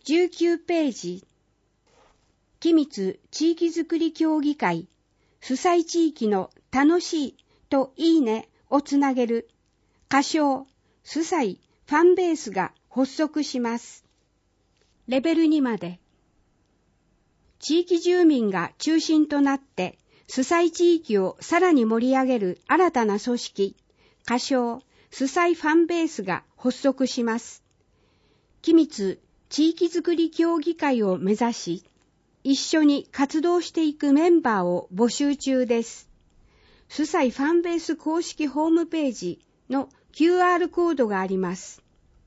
19ページ。君津地域づくり協議会、主催地域の楽しいといいねをつなげる、仮称、主催ファンベースが発足します。レベル2まで。地域住民が中心となって、主催地域をさらに盛り上げる新たな組織、仮称、主催ファンベースが発足します。君津地域づくり協議会を目指し、一緒に活動していくメンバーを募集中です。主催ファンベース公式ホームページの QR コードがあります。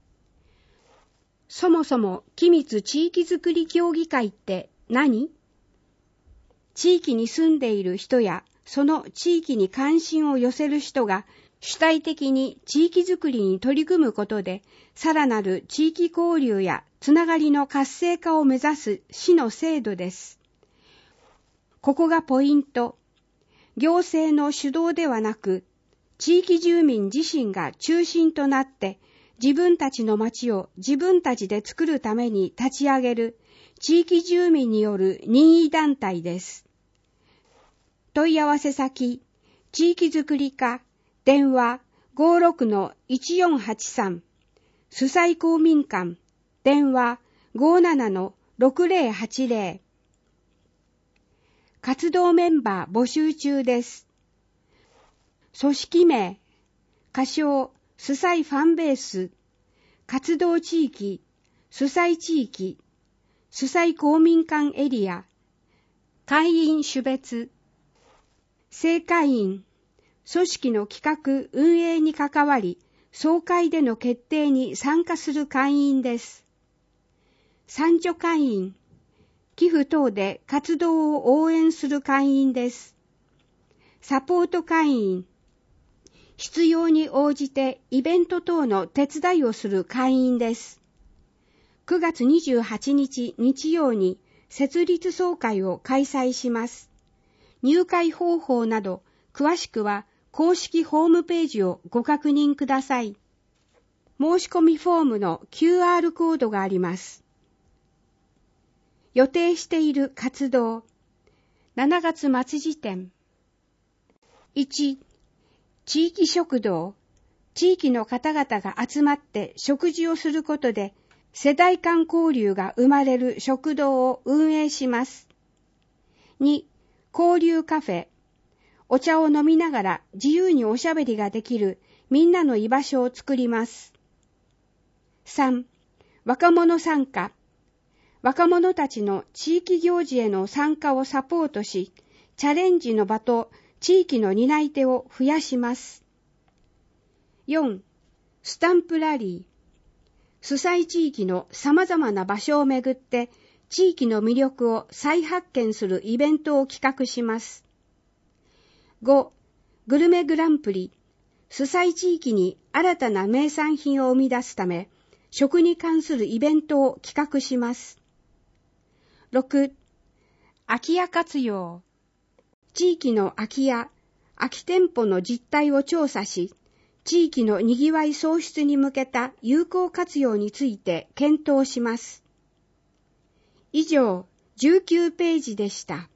そもそも君津地域づくり協議会って何？地域に住んでいる人やその地域に関心を寄せる人が主体的に地域づくりに取り組むことで、さらなる地域交流やつながりの活性化を目指す市の制度です。ここがポイント。行政の主導ではなく、地域住民自身が中心となって、自分たちの町を自分たちで作るために立ち上げる地域住民による任意団体です。問い合わせ先、地域づくり課、電話 56-1483、主催公民館、電話 57-6080。活動メンバー募集中です。組織名、仮称、主催ファンベース、活動地域、主催地域、主催公民館エリア、会員種別、正会員、組織の企画・運営に関わり、総会での決定に参加する会員です。参助会員、寄付等で活動を応援する会員です。サポート会員、必要に応じてイベント等の手伝いをする会員です。9月28日日曜に設立総会を開催します。入会方法など詳しくは公式ホームページをご確認ください。申し込みフォームの QR コードがあります。予定している活動。7月末時点。1、地域食堂。地域の方々が集まって食事をすることで世代間交流が生まれる食堂を運営します。2、交流カフェ。お茶を飲みながら自由におしゃべりができるみんなの居場所を作ります。3、若者参加。若者たちの地域行事への参加をサポートし、チャレンジの場と地域の担い手を増やします。4、スタンプラリー。主催地域の様々な場所をめぐって、地域の魅力を再発見するイベントを企画します。5、グルメグランプリ。主催地域に新たな名産品を生み出すため、食に関するイベントを企画します。6、空き家活用。地域の空き家、空き店舗の実態を調査し、地域のにぎわい創出に向けた有効活用について検討します。以上、19ページでした。